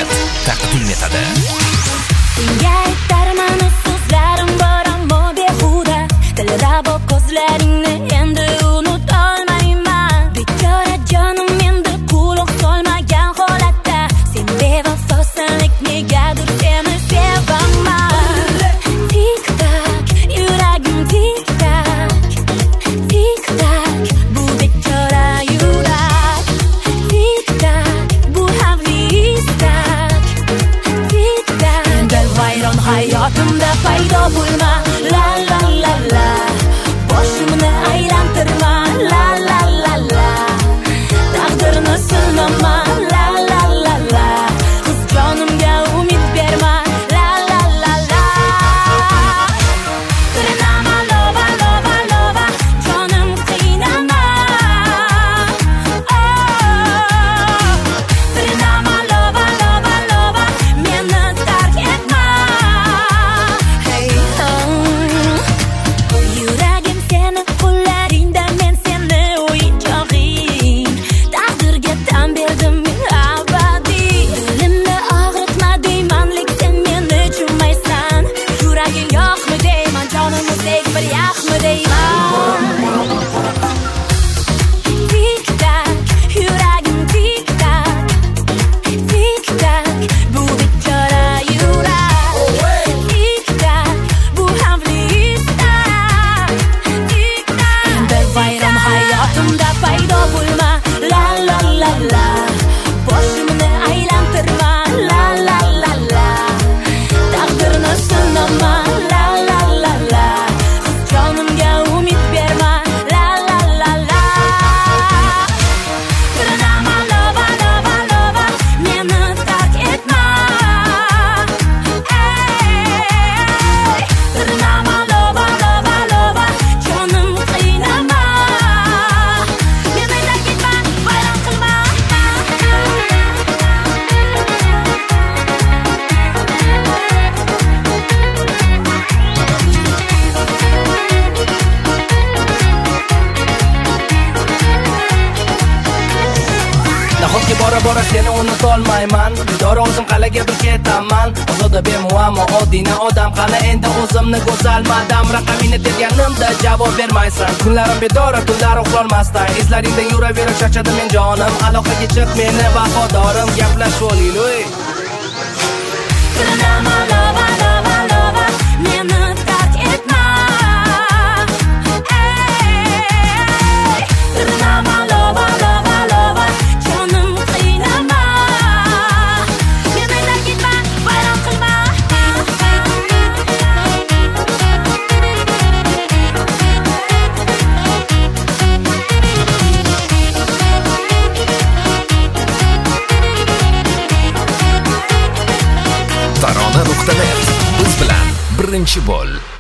Net taqdim etadi. Senga aytarman so'zlarim bor ammo behuda, tilda bor ko'zlaringni endi unutolmayman. Bechora jonim endi quloq solmagan holatda, sen bevafosanlik negadir seni sevaman. Tik tak yuragim tik tak, tik tak bu bechora yurak, tik tak bu havli istak, tik tak dil vayron hayotimda paydo bo'lma. La la la la, boshimni aylantirma. La la la la, taqdirni sinama. La la la la, qiz jonimga umid berma. La la la la, qiynama lova lova lova, jonim qiynama. Qiynama lova lova lova, meni tark etma. Hey yuragim seni qo'llaringda, men seni o'yinchog'ing. Taqdirga tan berdim men abadiy. Dilimni og'ritma deyman, lekin sen meni tushunmaysan. Yuraging yo'qmi deyman, jonim o'zek bir yo'qmi deyman. Tik tak yuragim tik tak, tik tak bu bechora yurak, tik tak bu havli istak, tik tak bir vayron hayotimda paydo bo'lma. La la la la, boshimni aylantirma. La la la la, taqdirni sinama. La la la la, qiz jonimga umid berma. La la la la, qiynama lova lova lova, meni tark etma. Qiynama lova lova lova, jonim qiynama. Meni tark etma, vayron qilma. Nahotki bora seni unutolmayman. Dora o'zim qal'aga bir ketaman. Ozoda bemuammo oddiy odam, qani endi o'zimni go'zal madam. Raqamini terganimda javob bermaysan. Kunlarim bedora, tunlarim uxlolmasdan, izlaringda yuraverib charchadim men jonim. Aloqaga chiq meni vafodorim, gaplashib olaylik. Qiynama lova lova lova, meni tark etma. Qiynama lova lova lova, jonim qiynama. Meni tark etma, vayron qilma. Tarona.net biz bilan birinchi bo'l.